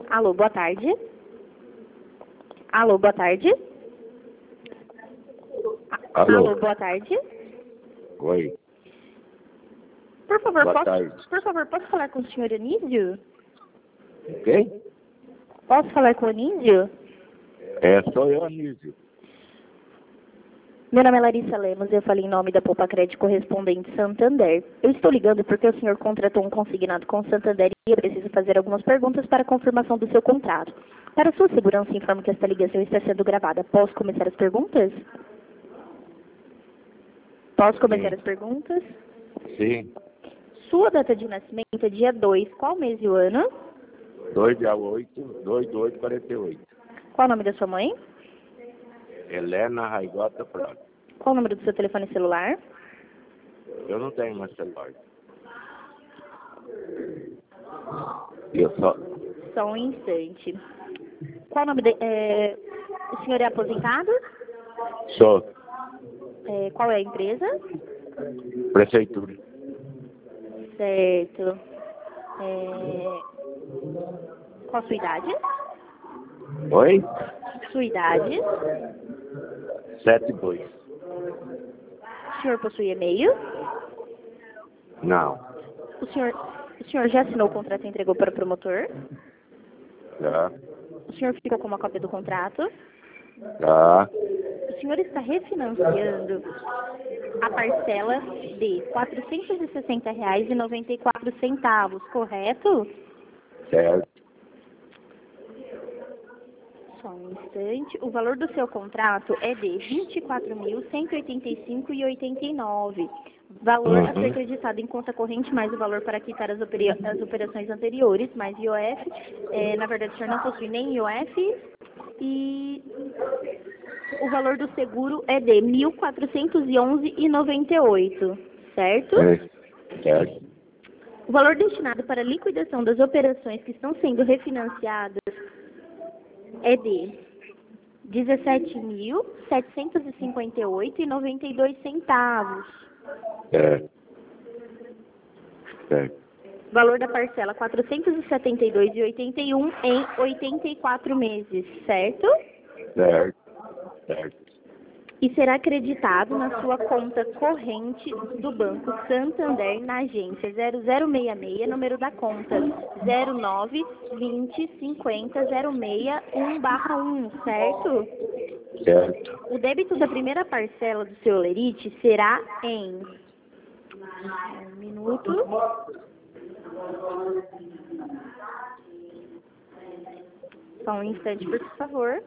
Alô, boa tarde. Alô, boa tarde. Alô, boa tarde. Oi. Por favor, Boa tarde. posso falar com o senhor Anísio? Quem? Posso falar com o Anísio? Sou eu, Anísio. Meu nome é Larissa Lemos, eu falei em nome da Poupa Crédito Correspondente Santander. Eu estou ligando porque o senhor contratou um consignado com Santander e eu preciso fazer algumas perguntas para a confirmação do seu contrato. Para sua segurança, informo que esta ligação está sendo gravada. Posso começar as perguntas? Posso começar as perguntas? Sim. Sua data de nascimento é dia 2, qual mês e o ano? 2/8/48. Qual o nome da sua mãe? Helena Raigota Prado. Qual o número do seu telefone celular? Eu não tenho mais celular. Eu só... Só um instante. Qual o nome de... O senhor é aposentado? Sou. Qual é a empresa? Prefeitura. Certo. Qual a sua idade? Oi? Sua idade? 72. O senhor possui e-mail? Não. O senhor já assinou o contrato e entregou para o promotor? Já. O senhor ficou com uma cópia do contrato? Já. O senhor está refinanciando a parcela de R$ 460,94, correto? Certo. Só um instante. O valor do seu contrato é de R$ 24.185,89. Valor a ser acreditado em conta corrente, mais o valor para quitar as operações anteriores, mais IOF. Na verdade, o senhor não possui nem IOF. E o valor do seguro é de R$ 1.411,98, certo? Certo. O valor destinado para a liquidação das operações que estão sendo refinanciadas é de R$ 17.758,92. Certo. Certo. Valor da parcela R$ 472,81 em 84 meses, certo? Certo. Certo. E será acreditado na sua conta corrente do Banco Santander na agência 0066, número da conta 0920500601/1, certo? Certo. O débito da primeira parcela do seu lerite será em... Um minuto. Só um instante, por favor.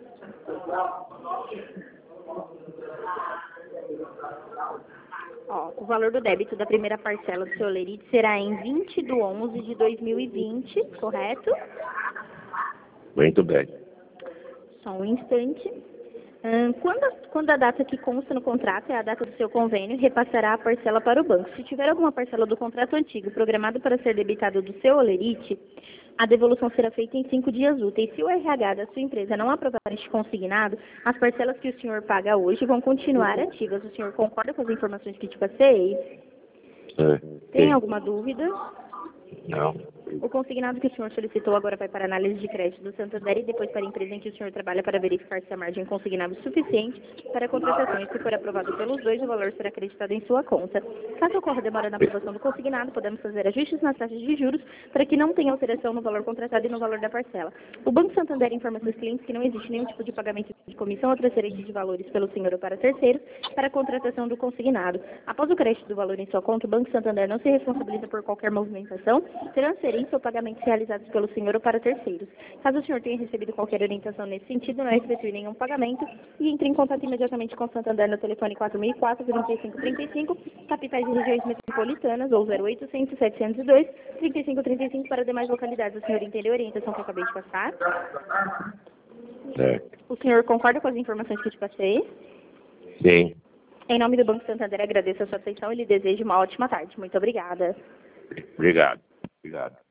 O valor do débito da primeira parcela do seu lerite será em 20/11/2020, correto? Muito bem. Só um instante. Quando a data que consta no contrato é a data do seu convênio, repassará a parcela para o banco. Se tiver alguma parcela do contrato antigo programado para ser debitada do seu olerite, a devolução será feita em 5 dias úteis. Se o RH da sua empresa não aprovar este consignado, as parcelas que o senhor paga hoje vão continuar ativas. O senhor concorda com as informações que te passei? Tem alguma dúvida? Não. O consignado que o senhor solicitou agora vai para análise de crédito do Santander e depois para a empresa em que o senhor trabalha para verificar se a margem consignada é suficiente para a contratação. E se for aprovado pelos dois, o valor será acreditado em sua conta. Caso ocorra demora na aprovação do consignado, podemos fazer ajustes nas taxas de juros para que não tenha alteração no valor contratado e no valor da parcela. O Banco Santander informa seus clientes que não existe nenhum tipo de pagamento de comissão ou transferência de valores pelo senhor ou para terceiros para a contratação do consignado. Após o crédito do valor em sua conta, o Banco Santander não se responsabiliza por qualquer movimentação, transferência ou pagamentos realizados pelo senhor ou para terceiros. Caso o senhor tenha recebido qualquer orientação nesse sentido, não efetue nenhum pagamento e entre em contato imediatamente com o Santander no telefone 4004-3535, capitais e regiões metropolitanas, ou 0800-702-3535 para demais localidades. O senhor entendeu a orientação que eu acabei de passar? Certo. O senhor concorda com as informações que eu te passei? Sim. Em nome do Banco Santander, agradeço a sua atenção e lhe desejo uma ótima tarde. Muito obrigada. Obrigado. Obrigado.